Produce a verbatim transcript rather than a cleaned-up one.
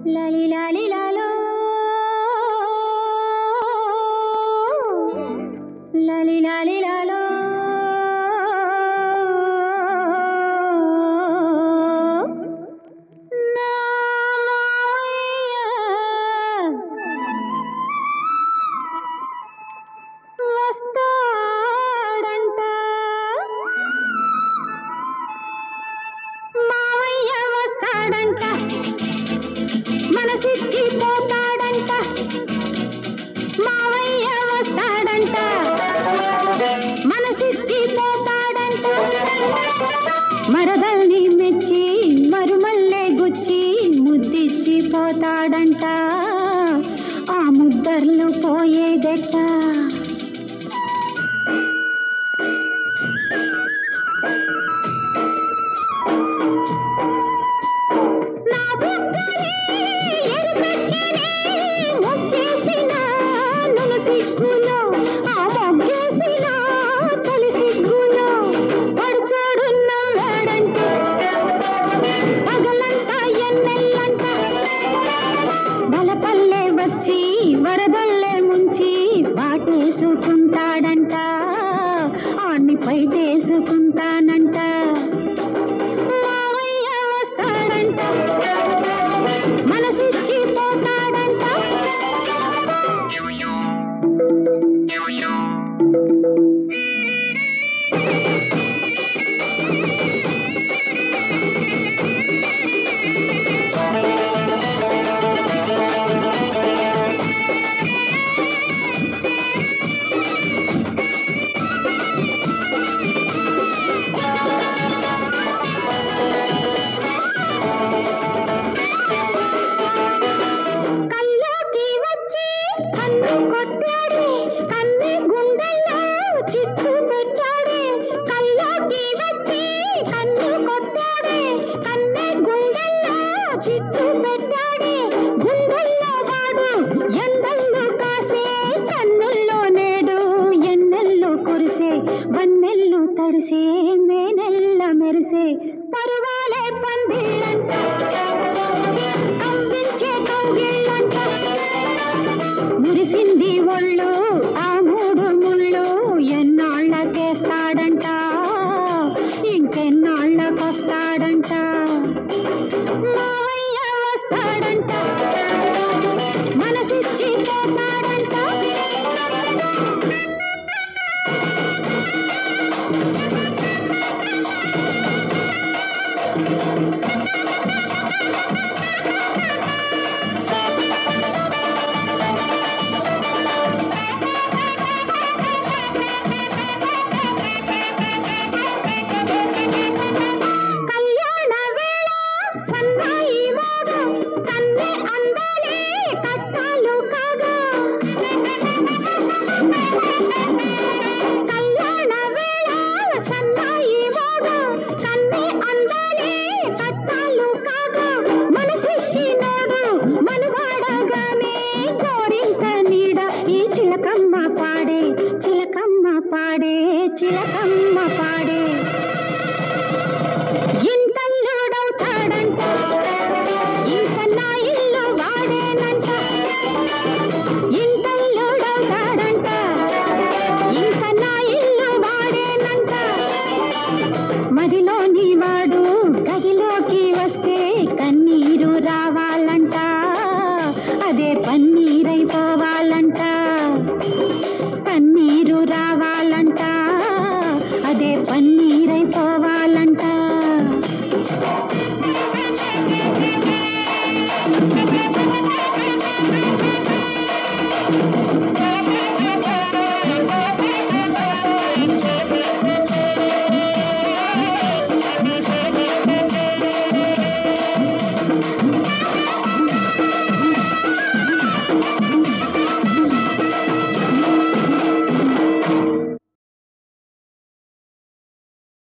లాలి లాలి లాలో లాలి లాలి లాలో మనసిచ్చి పోతాడంట మావయ్య వస్తాడంట మనసిచ్చి పోతాడంట మరదల్ని మెచ్చి మరుమల్లే గుచ్చి ముద్దిచ్చి పోతాడంట ఆ ముద్దర్లు పోయేదెట్ట వరదల్లే ముంచి పాటేసుకుంటాడంట ఆన్ని పైటేసుకుంటానంట మావయ్య వస్తాడంట మనసిచ్చి పోతాడంట వన్నెల్లు తడిసే మేనెల్ల మెరిసే పరువాలే పందిళ్ళంట కంపించే కౌగిళ్ళంట మురిసింది ఒళ్ళు ఆ మూడు ముళ్ళు ఎన్నాళ్ళకేస్తాడంట ఇంకెన్నాళ్ళకొస్తాడంట మావయ్య వస్తాడంట మనసిచ్చి పోతాడంట చిలకమ్మ పాడే చిలకమ్మ పాడే చిలకమ్మ పాడే ఇంతల్లో